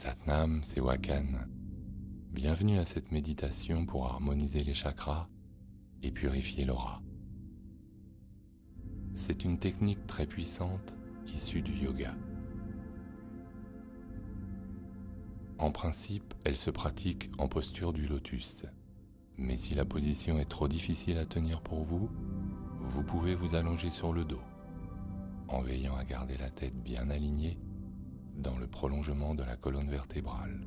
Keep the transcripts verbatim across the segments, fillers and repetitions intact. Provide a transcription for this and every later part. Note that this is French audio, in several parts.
Satnam, c'est Wakan. Bienvenue à cette méditation pour harmoniser les chakras et purifier l'aura. C'est une technique très puissante issue du yoga. En principe, elle se pratique en posture du lotus. Mais si la position est trop difficile à tenir pour vous, vous pouvez vous allonger sur le dos, en veillant à garder la tête bien alignée dans le prolongement de la colonne vertébrale.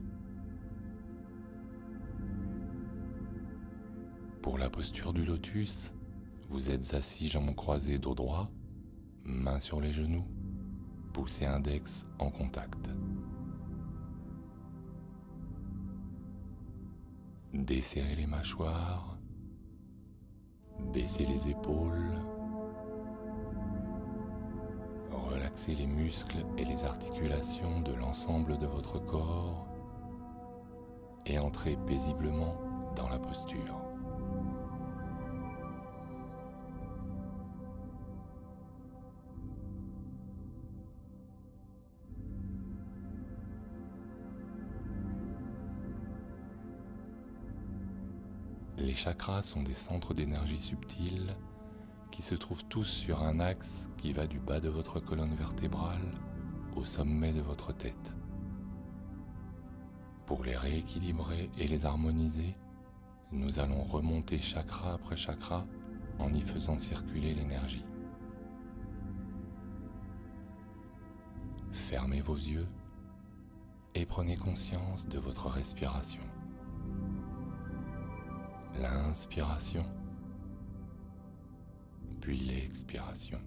Pour la posture du lotus, vous êtes assis jambes croisées dos droit, mains sur les genoux, pouce et index en contact. Desserrez les mâchoires, baissez les épaules, relaxez les muscles et les articulations de l'ensemble de votre corps et entrez paisiblement dans la posture. Les chakras sont des centres d'énergie subtils qui se trouvent tous sur un axe qui va du bas de votre colonne vertébrale au sommet de votre tête. Pour les rééquilibrer et les harmoniser, nous allons remonter chakra après chakra en y faisant circuler l'énergie. Fermez vos yeux et prenez conscience de votre respiration. L'inspiration, puis l'expiration.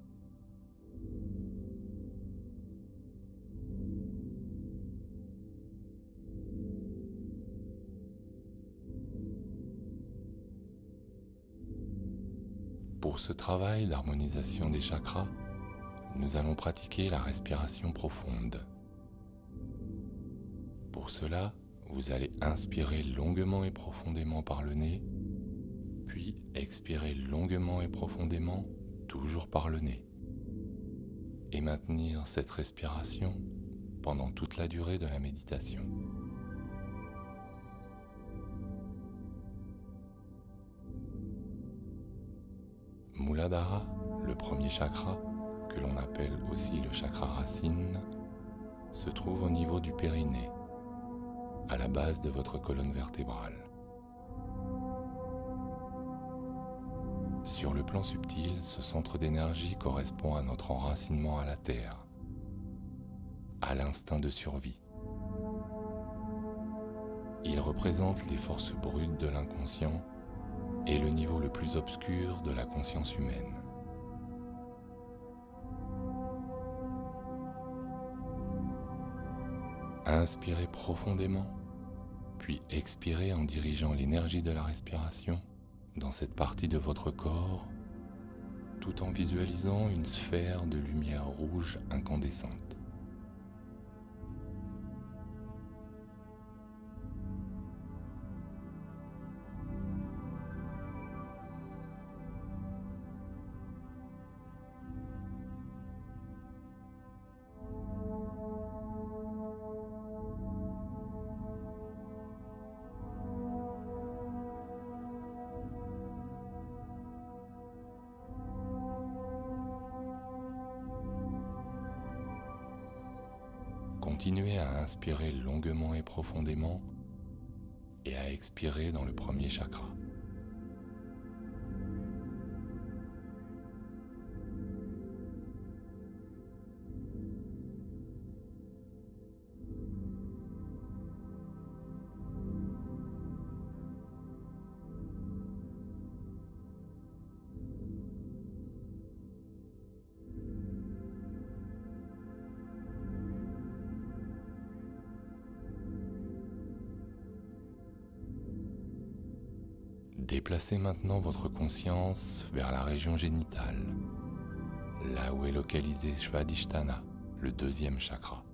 Pour ce travail d'harmonisation des chakras, nous allons pratiquer la respiration profonde. Pour cela, vous allez inspirer longuement et profondément par le nez, puis expirer longuement et profondément, toujours par le nez, et maintenir cette respiration pendant toute la durée de la méditation. Muladhara, le premier chakra, que l'on appelle aussi le chakra racine, se trouve au niveau du périnée, à la base de votre colonne vertébrale. Sur le plan subtil, ce centre d'énergie correspond à notre enracinement à la terre, à l'instinct de survie. Il représente les forces brutes de l'inconscient et le niveau le plus obscur de la conscience humaine. Inspirez profondément, puis expirez en dirigeant l'énergie de la respiration dans cette partie de votre corps, tout en visualisant une sphère de lumière rouge incandescente. Continuez à inspirer longuement et profondément et à expirer dans le premier chakra. Déplacez maintenant votre conscience vers la région génitale, là où est localisé Svadhisthana, le deuxième chakra.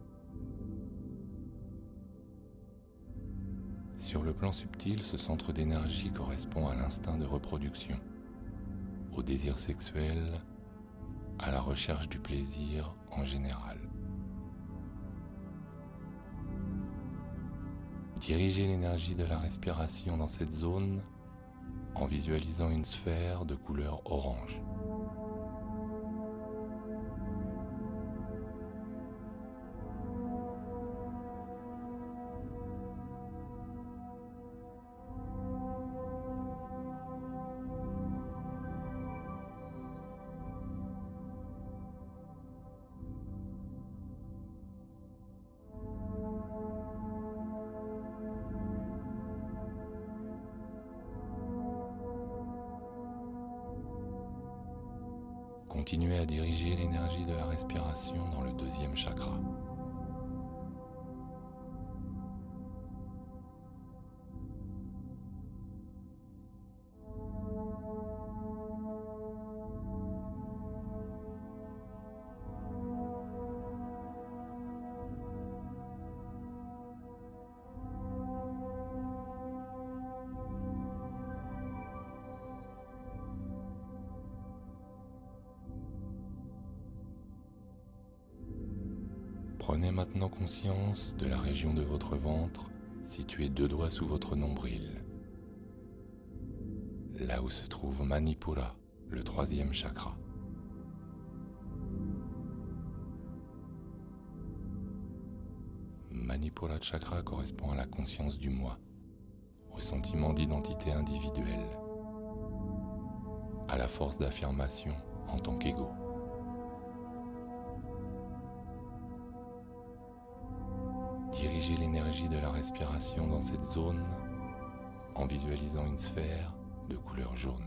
Sur le plan subtil, ce centre d'énergie correspond à l'instinct de reproduction, au désir sexuel, à la recherche du plaisir en général. Dirigez l'énergie de la respiration dans cette zone en visualisant une sphère de couleur orange. Continuez à diriger l'énergie de la respiration dans le deuxième chakra. Prenez maintenant conscience de la région de votre ventre située deux doigts sous votre nombril, là où se trouve Manipura, le troisième chakra. Manipura chakra correspond à la conscience du moi, au sentiment d'identité individuelle, à la force d'affirmation en tant qu'ego. Dirigez l'énergie de la respiration dans cette zone en visualisant une sphère de couleur jaune.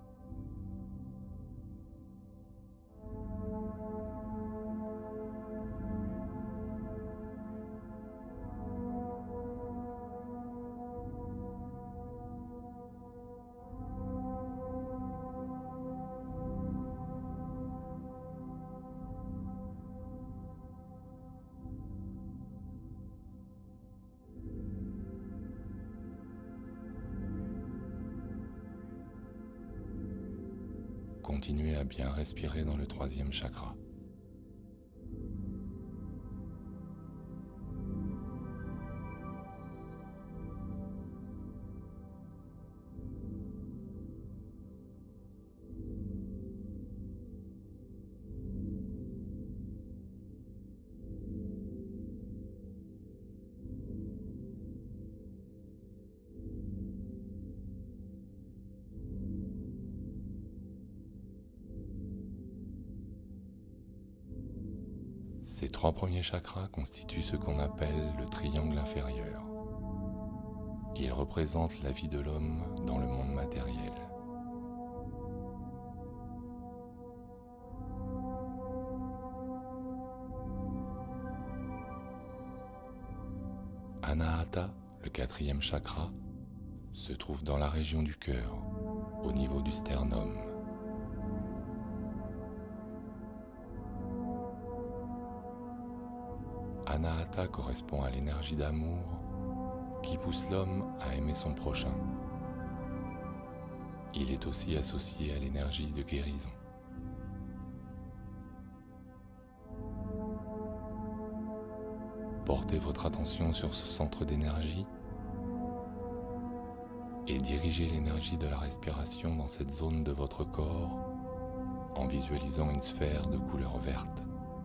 Continuez à bien respirer dans le troisième chakra. Ces trois premiers chakras constituent ce qu'on appelle le triangle inférieur. Ils représentent la vie de l'homme dans le monde matériel. Anahata, le quatrième chakra, se trouve dans la région du cœur, au niveau du sternum. Anahata correspond à l'énergie d'amour qui pousse l'homme à aimer son prochain. Il est aussi associé à l'énergie de guérison. Portez votre attention sur ce centre d'énergie et dirigez l'énergie de la respiration dans cette zone de votre corps en visualisant une sphère de couleur verte.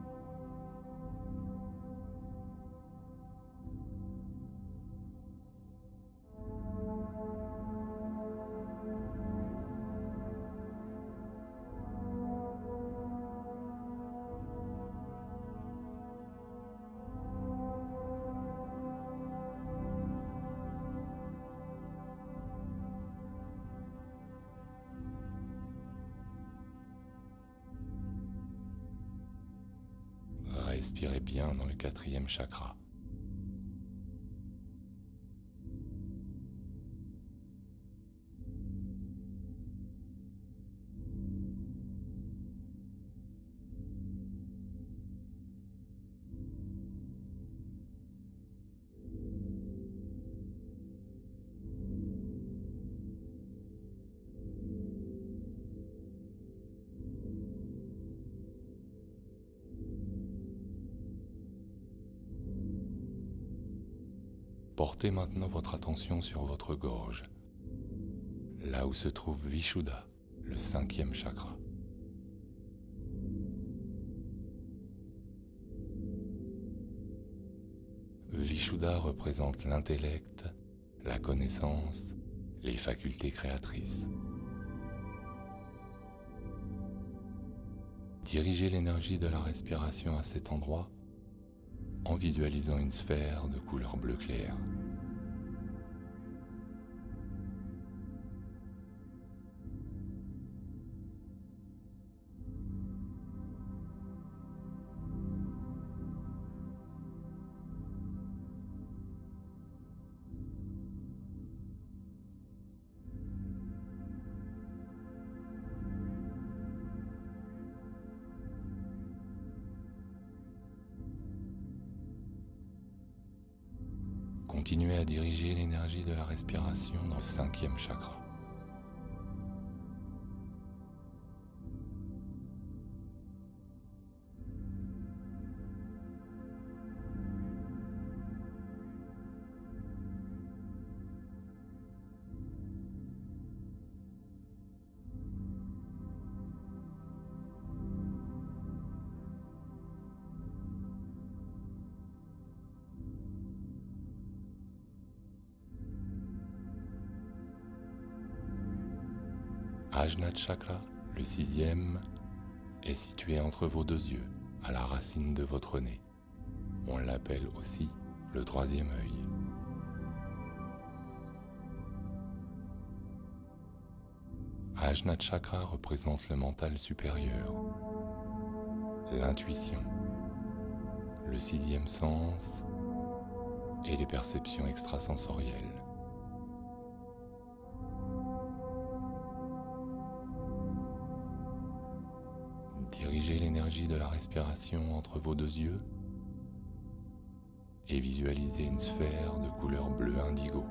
Respirez bien dans le quatrième chakra. Portez maintenant votre attention sur votre gorge, là où se trouve Vishuddha, le cinquième chakra. Vishuddha représente l'intellect, la connaissance, les facultés créatrices. Dirigez l'énergie de la respiration à cet endroit en visualisant une sphère de couleur bleu clair. Continuez à diriger l'énergie de la respiration dans le cinquième chakra. Ajna Chakra, le sixième, est situé entre vos deux yeux, à la racine de votre nez. On l'appelle aussi le troisième œil. Ajna Chakra représente le mental supérieur, l'intuition, le sixième sens et les perceptions extrasensorielles. Dirigez l'énergie de la respiration entre vos deux yeux et visualisez une sphère de couleur bleu indigo.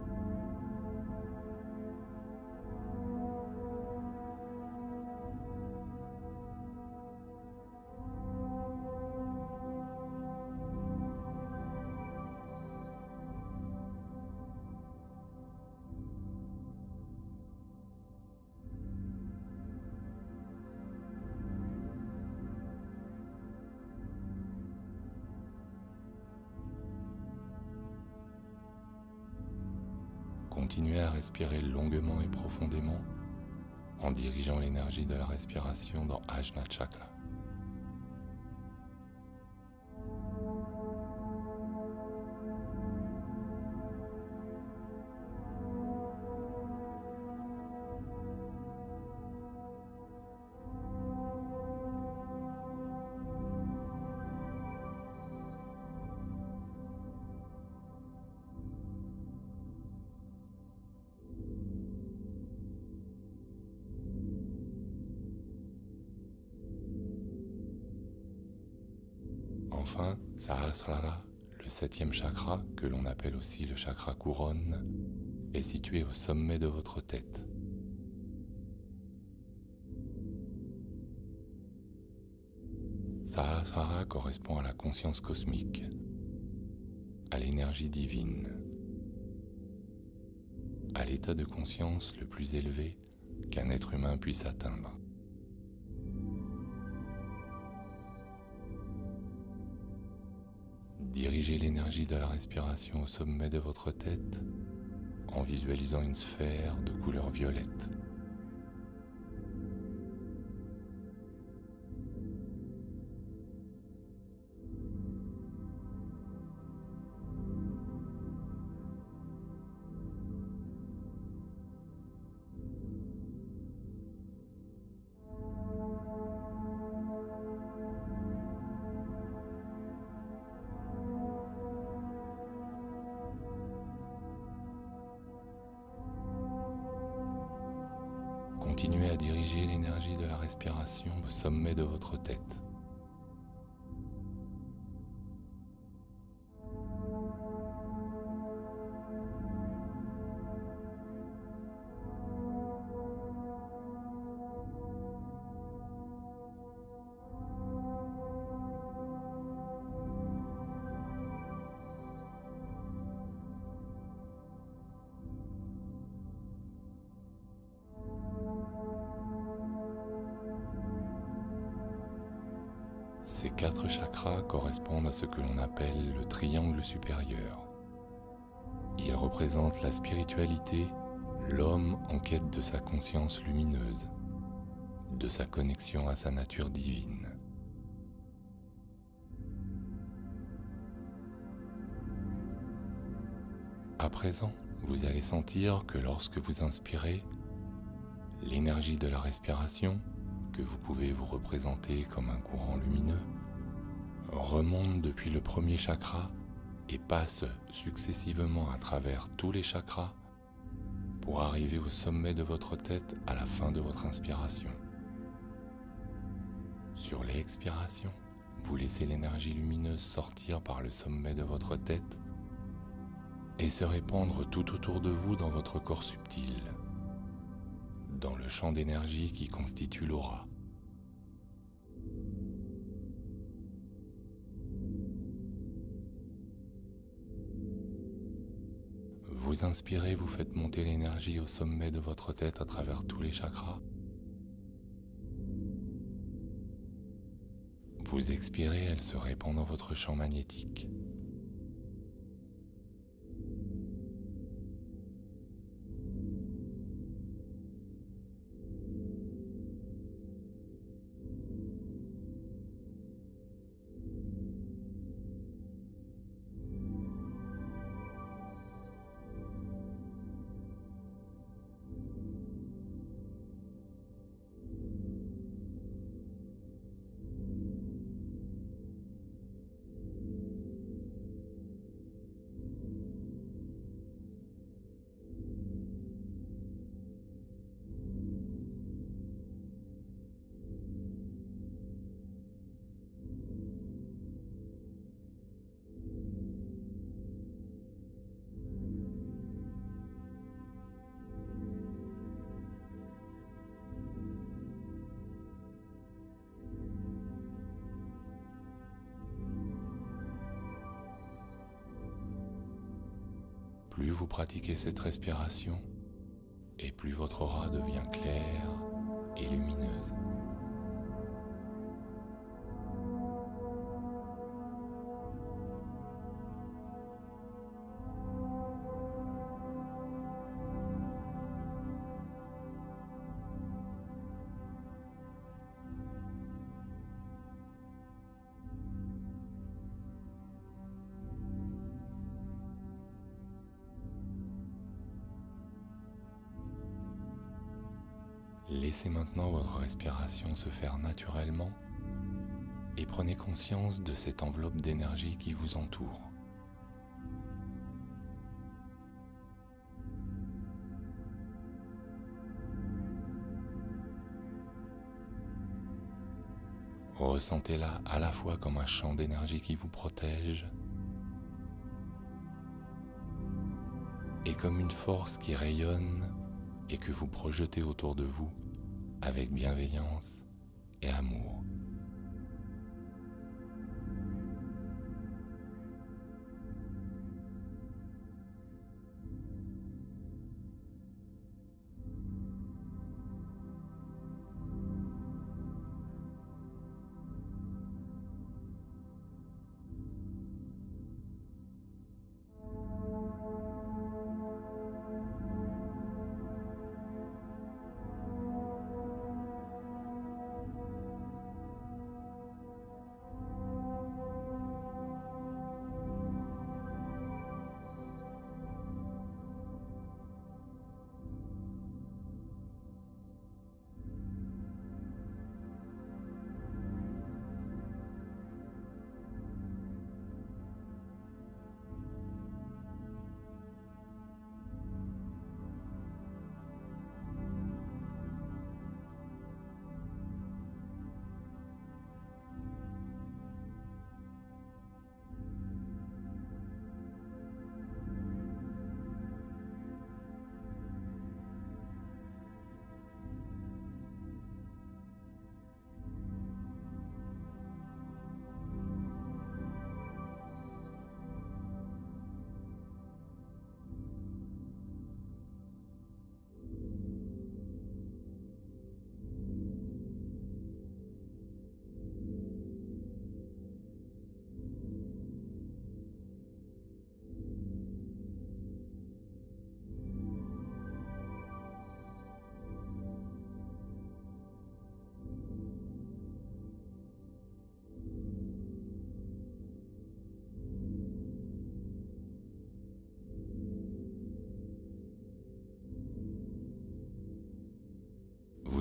Continuez à respirer longuement et profondément en dirigeant l'énergie de la respiration dans Ajna Chakra. Enfin, Sahasrara, le septième chakra, que l'on appelle aussi le chakra couronne, est situé au sommet de votre tête. Sahasrara correspond à la conscience cosmique, à l'énergie divine, à l'état de conscience le plus élevé qu'un être humain puisse atteindre. Dirigez l'énergie de la respiration au sommet de votre tête en visualisant une sphère de couleur violette. Continuez à diriger l'énergie de la respiration au sommet de votre tête. Ces quatre chakras correspondent à ce que l'on appelle le triangle supérieur. Ils représentent la spiritualité, l'homme en quête de sa conscience lumineuse, de sa connexion à sa nature divine. À présent, vous allez sentir que lorsque vous inspirez, l'énergie de la respiration, que vous pouvez vous représenter comme un courant lumineux, remonte depuis le premier chakra et passe successivement à travers tous les chakras pour arriver au sommet de votre tête à la fin de votre inspiration. Sur l'expiration, vous laissez l'énergie lumineuse sortir par le sommet de votre tête et se répandre tout autour de vous dans votre corps subtil, dans le champ d'énergie qui constitue l'aura. Vous inspirez, vous faites monter l'énergie au sommet de votre tête à travers tous les chakras. Vous expirez, elle se répand dans votre champ magnétique. Plus vous pratiquez cette respiration, et plus votre aura devient claire et lumineuse. Laissez maintenant votre respiration se faire naturellement et prenez conscience de cette enveloppe d'énergie qui vous entoure. Ressentez-la à la fois comme un champ d'énergie qui vous protège et comme une force qui rayonne et que vous projetez autour de vous avec bienveillance et amour.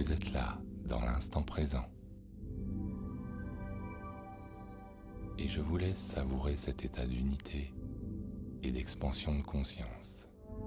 vous êtes là, dans l'instant présent. Et je vous laisse savourer cet état d'unité et d'expansion de conscience.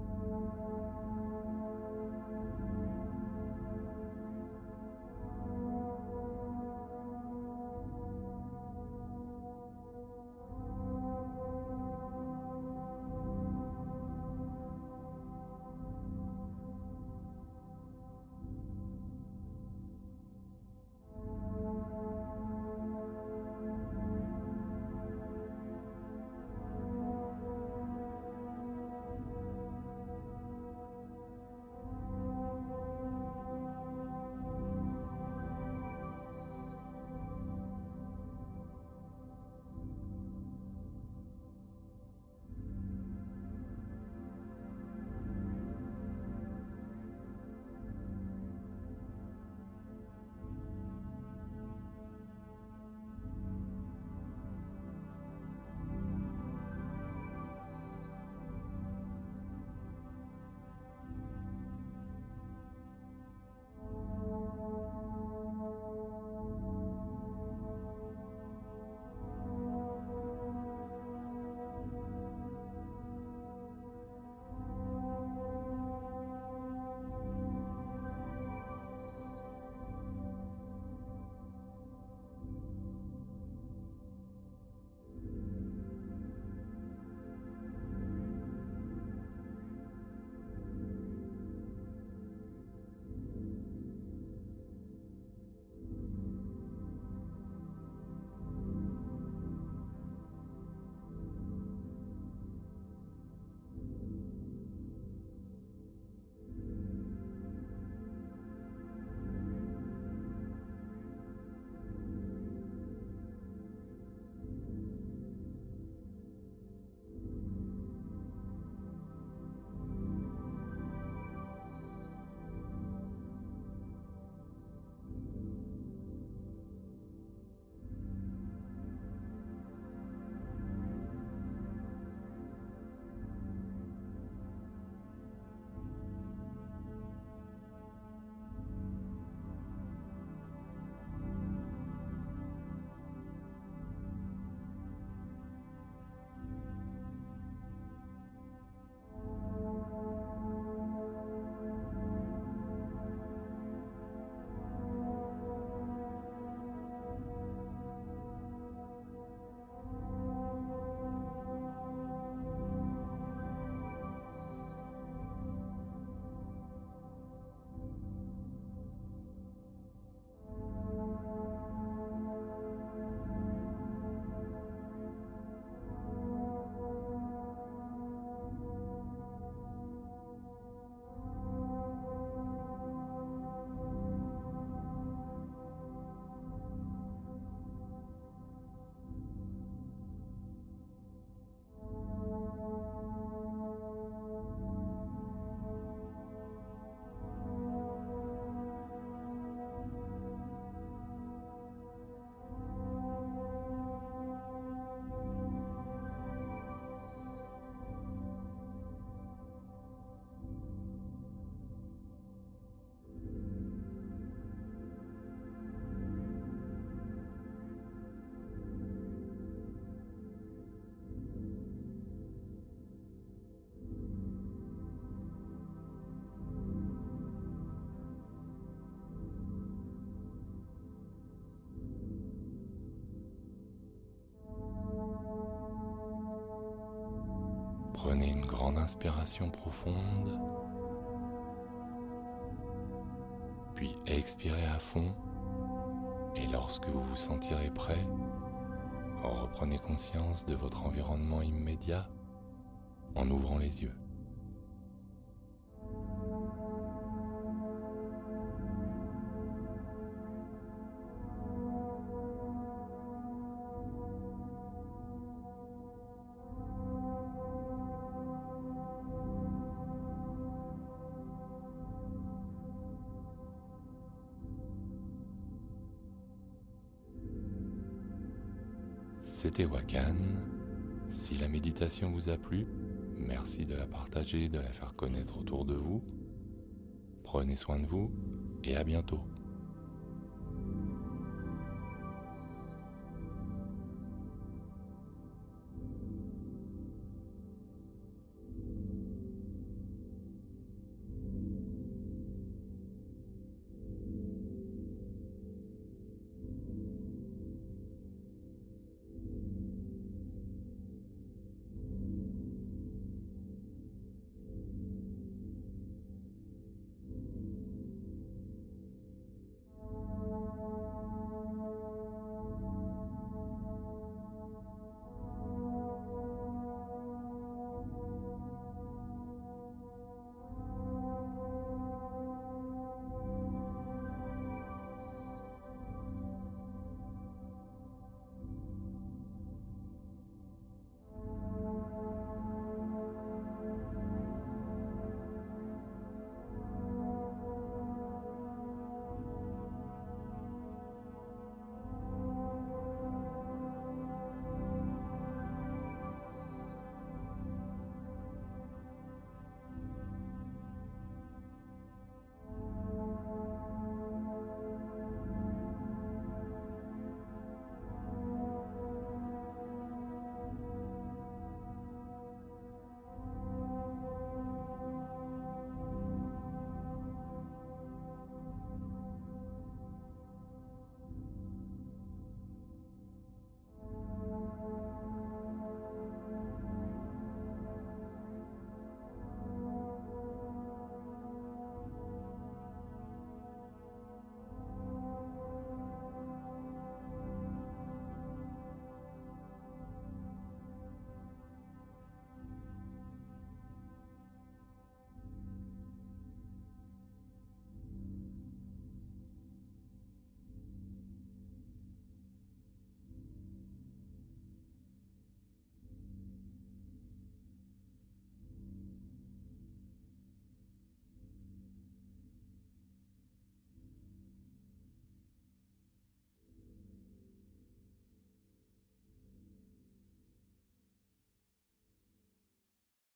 Prenez une grande inspiration profonde, puis expirez à fond, et lorsque vous vous sentirez prêt, reprenez conscience de votre environnement immédiat en ouvrant les yeux. C'était Wakan. Si la méditation vous a plu, merci de la partager, de la faire connaître autour de vous. Prenez soin de vous et à bientôt.